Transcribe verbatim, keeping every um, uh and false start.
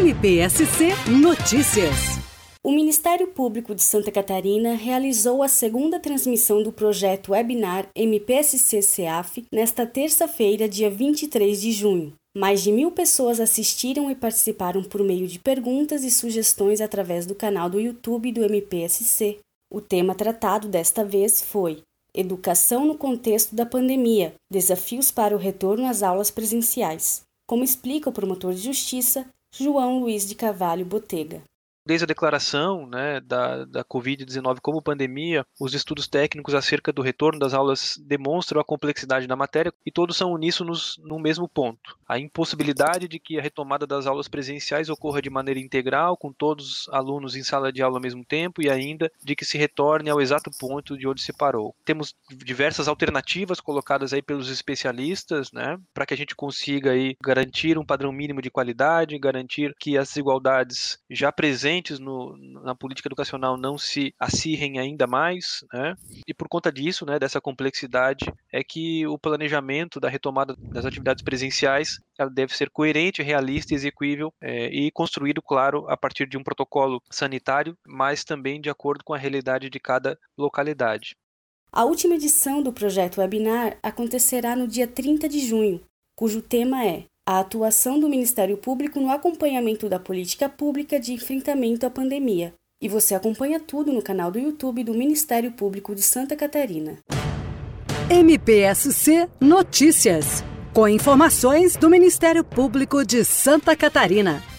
M P S C Notícias. O Ministério Público de Santa Catarina realizou a segunda transmissão do projeto webinar M P S C-C A F nesta terça-feira, dia vinte e três de junho. Mais de mil pessoas assistiram e participaram por meio de perguntas e sugestões através do canal do YouTube do M P S C. O tema tratado desta vez foi Educação no contexto da pandemia, desafios para o retorno às aulas presenciais, como explica o promotor de justiça, João Luiz de Carvalho Botega. Desde a declaração né, da, da covid dezenove como pandemia, os estudos técnicos acerca do retorno das aulas demonstram a complexidade da matéria e todos são uníssonos no mesmo ponto. A impossibilidade de que a retomada das aulas presenciais ocorra de maneira integral, com todos os alunos em sala de aula ao mesmo tempo e ainda de que se retorne ao exato ponto de onde se parou. Temos diversas alternativas colocadas aí pelos especialistas, né, para que a gente consiga aí garantir um padrão mínimo de qualidade, garantir que as desigualdades já presentes No, na política educacional não se acirrem ainda mais, né? E por conta disso, né, dessa complexidade, é que o planejamento da retomada das atividades presenciais ela deve ser coerente, realista, execuível é, e construído, claro, a partir de um protocolo sanitário, mas também de acordo com a realidade de cada localidade. A última edição do projeto webinar acontecerá no dia trinta de junho, cujo tema é a atuação do Ministério Público no acompanhamento da política pública de enfrentamento à pandemia. E você acompanha tudo no canal do YouTube do Ministério Público de Santa Catarina. M P S C Notícias, com informações do Ministério Público de Santa Catarina.